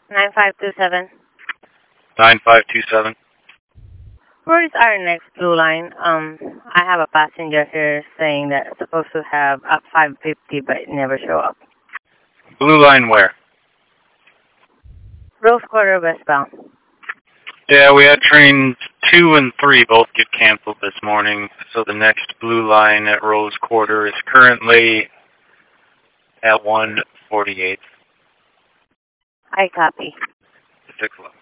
9527. 9527. Where is our next blue line? I have a passenger here saying that it's supposed to have up 550, but it never show up. Blue line where? Rose Quarter westbound. Yeah, we had trains 2 and 3 both get canceled this morning, so the next blue line at Rose Quarter is currently at 148. I copy. 611.